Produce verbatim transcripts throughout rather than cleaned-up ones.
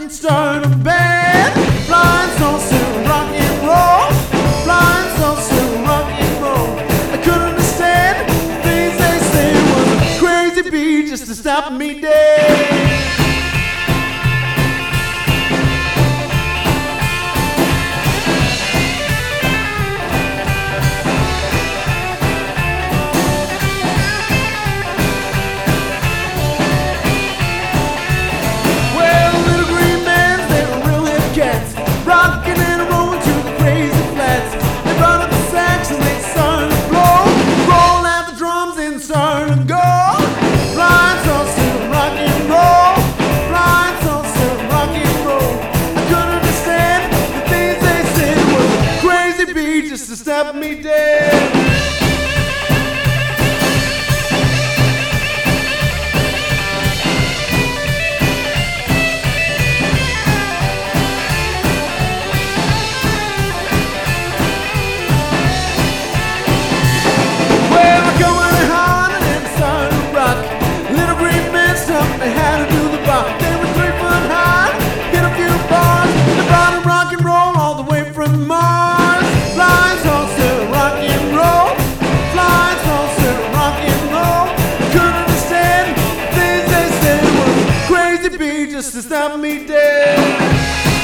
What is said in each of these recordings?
and started a band. Flying saucer and rock and roll. Flying saucer and rock and roll. I couldn't understand the things they said was a crazy beat just to stop me dead. Rockin' and rollin' to the crazy flats. They brought up the sax and they started to blow. Roll out the drums and started to go. Flying saucer, rock and roll. Flying saucer, rock and roll. I couldn't understand the things they said was a crazy beat just to stop me dead. They had to do the rock. They were three foot high, hit a few bars. They brought them rock and roll all the way from Mars. Flying saucer, rock and roll. Flying saucer, rock and roll. Couldn't understand the things they said was a crazy beat just to stop me dead.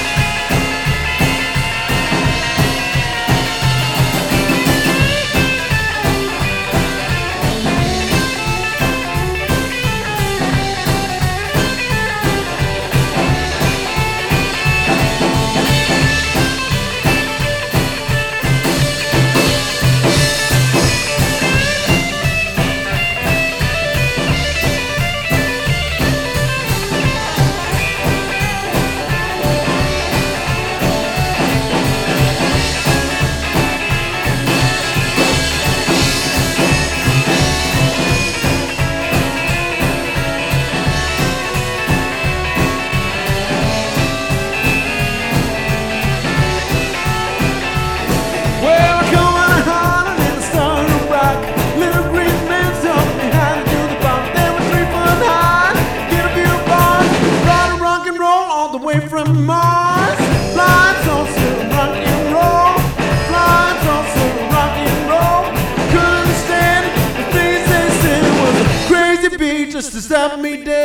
From Mars, flying saucer, rock and roll. Flying saucer, rock and roll. Couldn't understand the things they said was a crazy beat just to stop me dead.